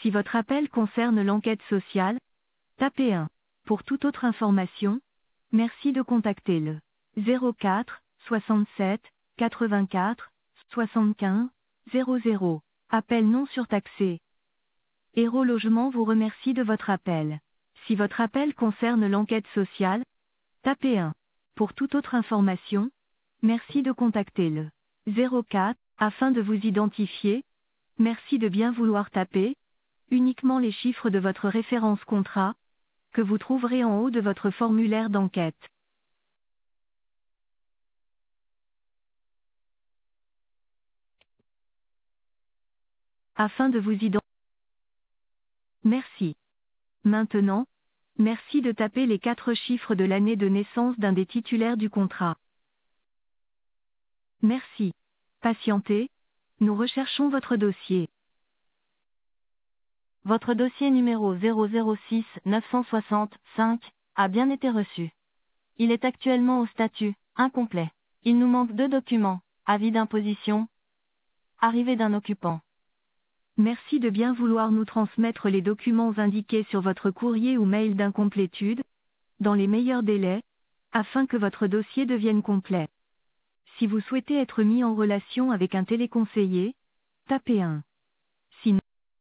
Si votre appel concerne l'enquête sociale, tapez 1. Pour toute autre information, merci de contacter le 04 67 84 75 00. Appel non surtaxé. Héros Logement vous remercie de votre appel. Si votre appel concerne l'enquête sociale, tapez 1. Pour toute autre information, merci de contacter le 04. Afin de vous identifier, merci de bien vouloir taper uniquement les chiffres de votre référence contrat, que vous trouverez en haut de votre formulaire d'enquête. Afin de vous identifier. Merci. Maintenant, merci de taper les 4 chiffres de l'année de naissance d'un des titulaires du contrat. Merci. Patientez, nous recherchons votre dossier. Votre dossier numéro 006 965 a bien été reçu. Il est actuellement au statut incomplet. Il nous manque 2 documents, avis d'imposition, arrivée d'un occupant. Merci de bien vouloir nous transmettre les documents indiqués sur votre courrier ou mail d'incomplétude, dans les meilleurs délais, afin que votre dossier devienne complet. Si vous souhaitez être mis en relation avec un téléconseiller, tapez 1. Sinon,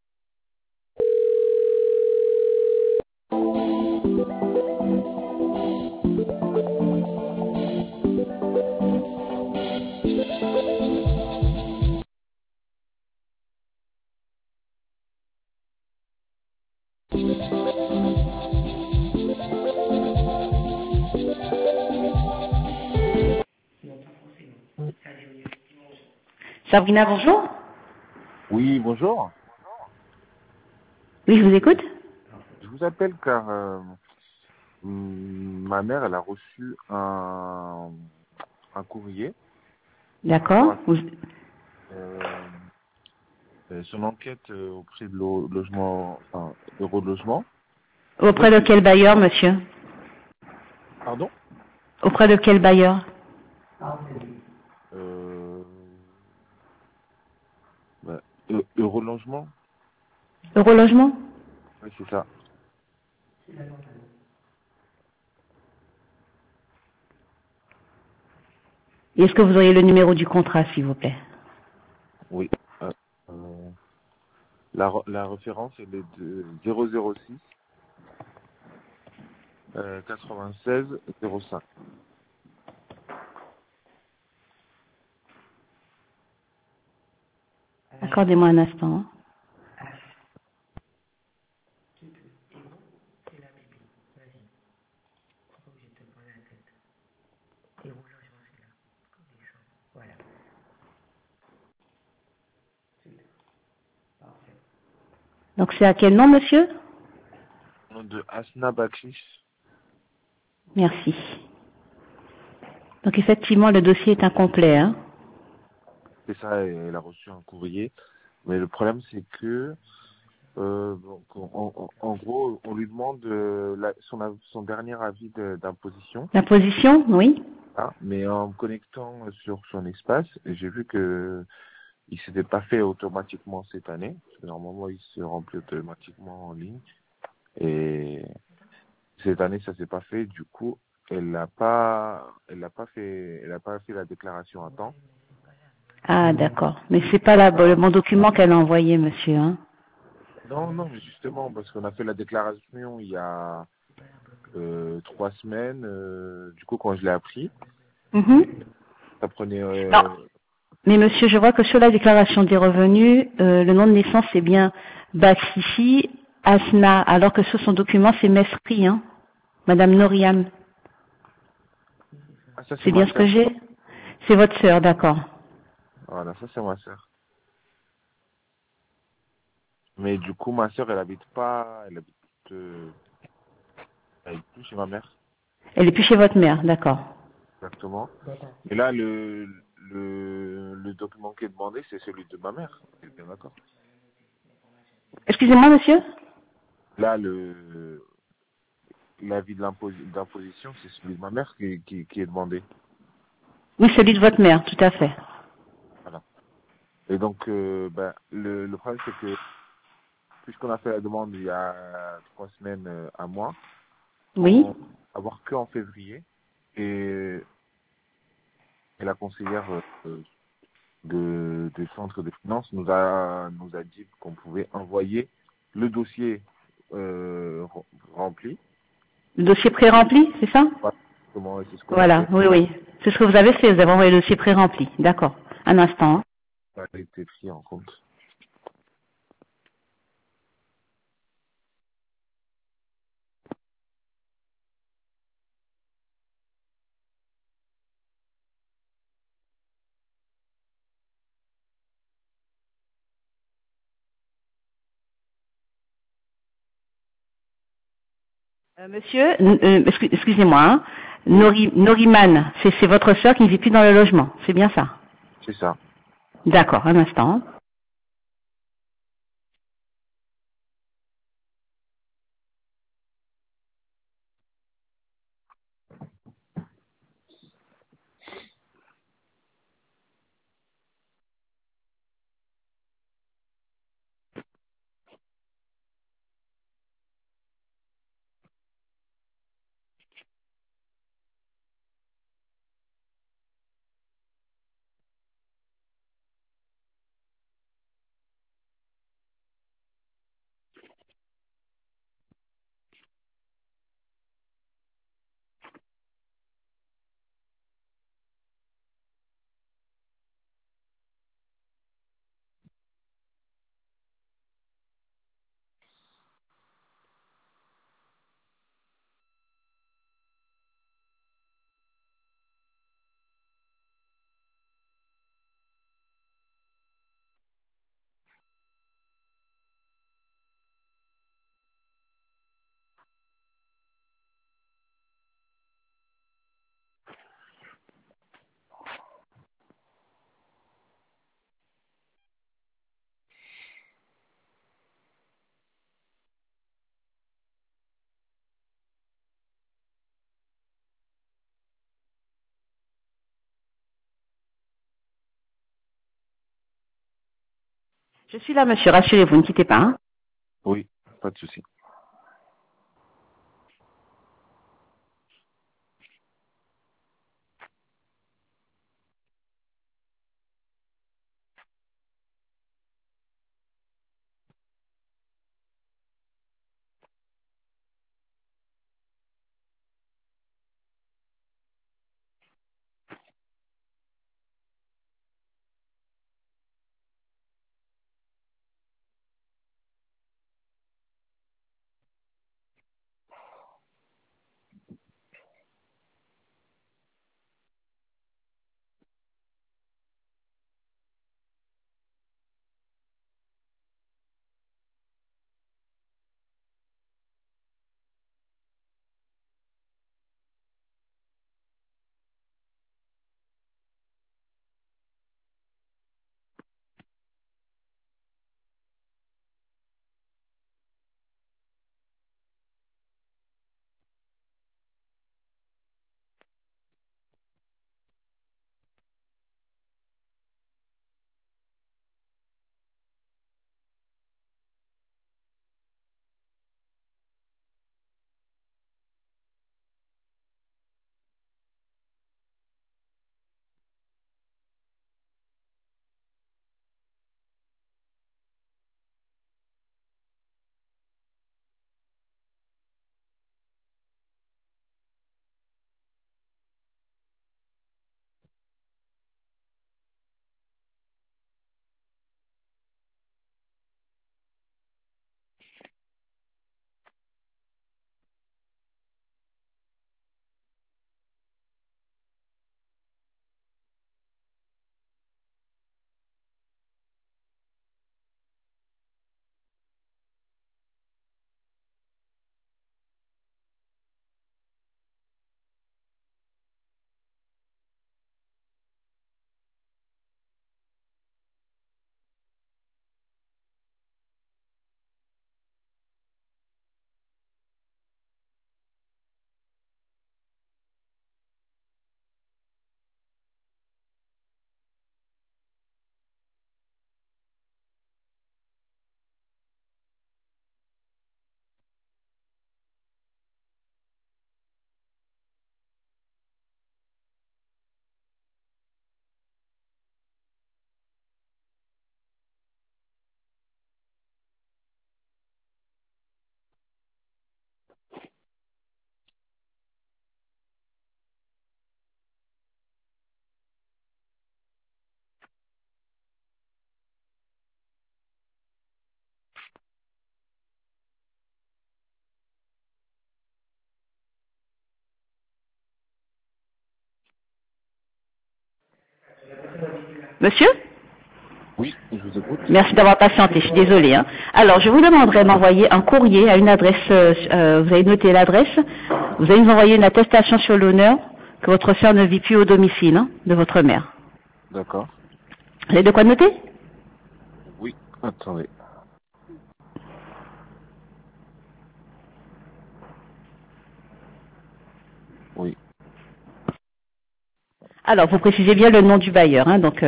Sabrina, bonjour. Oui, bonjour. Oui, je vous écoute. Je vous appelle car ma mère, elle a reçu un courrier. D'accord. Son enquête auprès de logement, enfin, Eurologement. Auprès de quel bailleur, monsieur? Pardon? Auprès de quel bailleur? Eurologement? Eurologement? Oui, c'est ça. Et est-ce que vous auriez le numéro du contrat, s'il vous plaît? Oui. La référence, elle est de 006 96 05. Accordez-moi un instant. Donc c'est à quel nom, monsieur? De Asna Baklish. Merci. Donc effectivement, le dossier est incomplet, hein? C'est ça, elle a reçu un courrier. Mais le problème, c'est que, donc, en gros, on lui demande son dernier avis d'imposition. L'imposition, oui. Hein, mais en me connectant sur son espace, j'ai vu que il s'était pas fait automatiquement cette année. Parce que normalement, il se remplit automatiquement en ligne. Et cette année, ça s'est pas fait. Du coup, elle n'a pas fait la déclaration à temps. Ah, d'accord. Mais c'est pas le bon document qu'elle a envoyé, monsieur, hein? Non, mais justement, parce qu'on a fait la déclaration il y a 3 semaines. Du coup, quand je l'ai appris, ça prenait... Non. Mais monsieur, je vois que sur la déclaration des revenus, le nom de naissance c'est bien Batsifi Asna, alors que sur son document c'est Mesri, hein, Madame Noriam. Ah, ça, C'est bien ce que j'ai? C'est votre sœur, d'accord. Voilà, ça c'est ma sœur. Mais du coup, ma sœur, elle habite plus chez ma mère. Elle est plus chez votre mère, d'accord. Exactement. Et là, le document qui est demandé, c'est celui de ma mère. Vous êtes bien d'accord? Excusez-moi, monsieur? Là, l'avis d'imposition, c'est celui de ma mère qui est demandé. Oui, celui de votre mère, tout à fait. Voilà. Et donc, le problème, c'est que puisqu'on a fait la demande il y a 3 semaines à moi, Oui. avoir que en février. Et la conseillère du centre de finances nous a dit qu'on pouvait envoyer le dossier rempli. Le dossier pré-rempli, c'est ça? Voilà, c'est ce qu'on a Voilà, fait. oui, oui. C'est ce que vous avez fait, vous avez envoyé le dossier pré-rempli. D'accord. Un instant. Hein. Ça a été pris en compte. Monsieur, excusez-moi, hein. Oui, Noriman, c'est votre sœur qui ne vit plus dans le logement, c'est bien ça? c'est ça. D'accord, un instant. Hein. Je suis là, monsieur, rassurez-vous, ne quittez pas. Hein. Oui, pas de souci. Monsieur? Oui, je vous écoute. Merci d'avoir patienté, je suis désolée. Hein. Alors, je vous demanderai d'envoyer un courrier à une adresse, vous avez noté l'adresse, vous allez nous envoyer une attestation sur l'honneur que votre sœur ne vit plus au domicile hein, de votre mère. D'accord. Vous avez de quoi noter? Oui, attendez. Oui. Alors, vous précisez bien le nom du bailleur, hein, donc...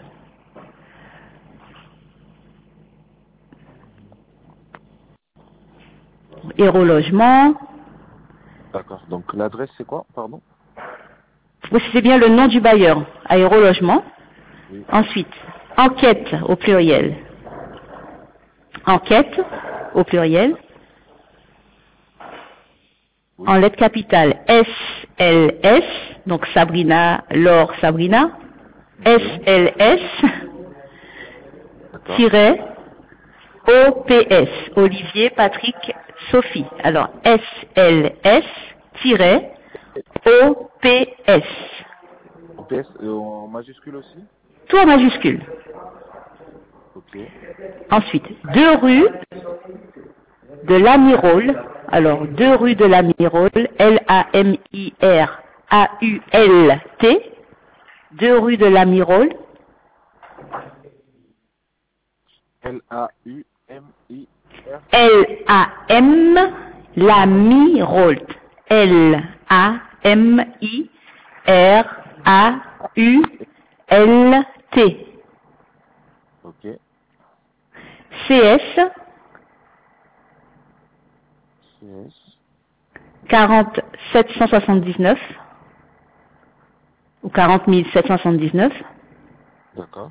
Aérologement. D'accord. Donc l'adresse c'est quoi, pardon? Vous précisez bien le nom du bailleur, Aérologement. Oui. Ensuite, enquête au pluriel. Enquête au pluriel. Oui. En lettres capitales SLS, donc Sabrina, Laure, Sabrina. SLS, D'accord. tiret, OPS, Olivier, Patrick, Sophie. Alors, SLS, tiret, OPS. OPS en majuscule aussi? Tout en majuscule. Ok. Ensuite, 2 rues de l'Amirol. Alors, 2 rues de l'Amirol, L-A-M-I-R-A-U-L-T. 2 rues de l'Amirol. L-A-U-M-I-R. L-A-M, l'Amirol. L-A-M-I-R-A-U-L-T. Ok. CS, CS. 40 779 ou 40 779, D'accord.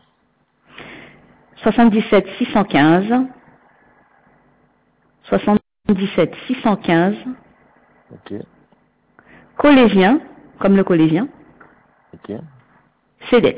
77 615, 77 615, Ok. collégien, comme le collégien, Ok. CEDEX.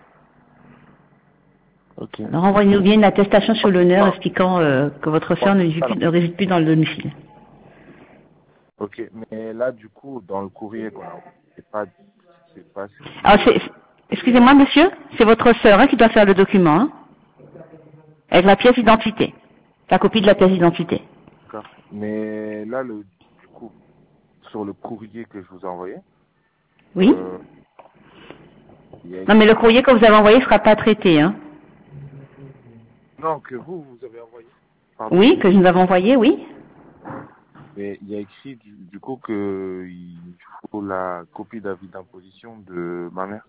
Ok. Alors envoyez-nous bien une attestation sur l'honneur expliquant que votre sœur ne réside plus dans le domicile. Ok, mais là du coup dans le courrier quoi, c'est pas ce qui. Alors excusez-moi monsieur, c'est votre sœur hein, qui doit faire le document, hein, avec la pièce d'identité, la copie de la pièce d'identité. D'accord. Mais là du coup sur le courrier que je vous ai envoyé, Oui. il y a Non mais écrit... le courrier que vous avez envoyé ne sera pas traité, hein. Non, que vous avez envoyé. Pardon. Oui, que nous avons envoyé, oui. Mais il y a écrit du coup que il faut la copie d'avis d'imposition de ma mère.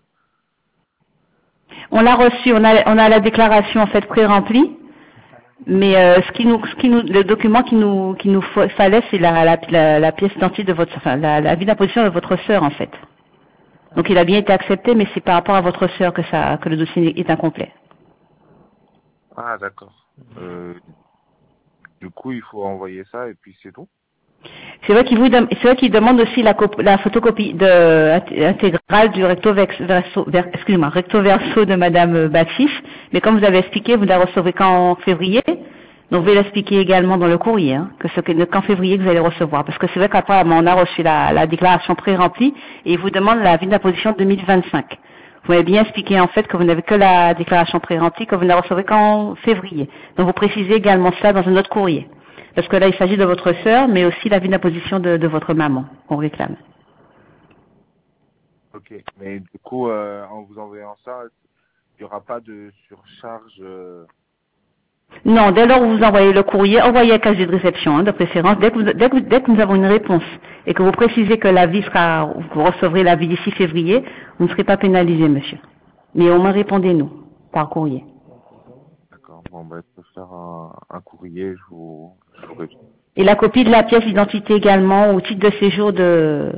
On l'a reçu, on a la déclaration en fait pré-remplie, mais le document qu'il nous fallait, c'est la pièce d'identité de votre, enfin la vie d'imposition de votre sœur en fait. Donc il a bien été accepté, mais c'est par rapport à votre sœur que le dossier est incomplet. Ah d'accord. Du coup il faut envoyer ça et puis c'est tout. C'est vrai qu'il demande aussi la photocopie intégrale du recto verso de Madame Baptiste, mais comme vous avez expliqué, vous la recevrez qu'en février, donc vous pouvez l'expliquer également dans le courrier, hein, que c'est qu'en février que vous allez recevoir, parce que c'est vrai qu'après on a reçu la déclaration pré-remplie et il vous demande la vie d'imposition 2025. Vous m'avez bien expliqué en fait que vous n'avez que la déclaration pré-remplie, que vous ne la recevrez qu'en février. Donc vous précisez également cela dans un autre courrier. Parce que là, il s'agit de votre sœur, mais aussi la vie d'imposition de votre maman qu'on réclame. Ok. Mais du coup en vous envoyant ça, il n'y aura pas de surcharge. Non, dès lors où vous envoyez le courrier, envoyez un casier de réception, hein, de préférence, dès que nous avons une réponse et que vous précisez que la vie sera, vous recevrez la vie d'ici février, vous ne serez pas pénalisé, monsieur. Mais au moins répondez-nous par courrier. D'accord. Bon ben je peux faire un courrier, je vous réponds. Et la copie de la pièce d'identité également au titre de séjour de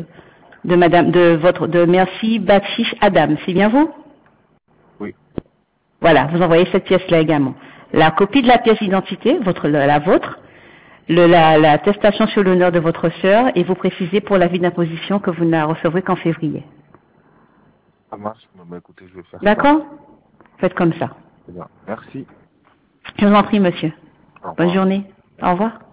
Merci Baptiste Adam, c'est bien vous? Oui. Voilà, vous envoyez cette pièce-là également. La copie de la pièce d'identité, la vôtre, l'attestation sur l'honneur de votre sœur et vous précisez pour l'avis d'imposition que vous ne la recevrez qu'en février. Ça marche. Bah, écoutez, je vais faire ça. D'accord? Faites comme ça. C'est bien. Merci. Je vous en prie, monsieur. Au revoir. Bonne journée. Au revoir.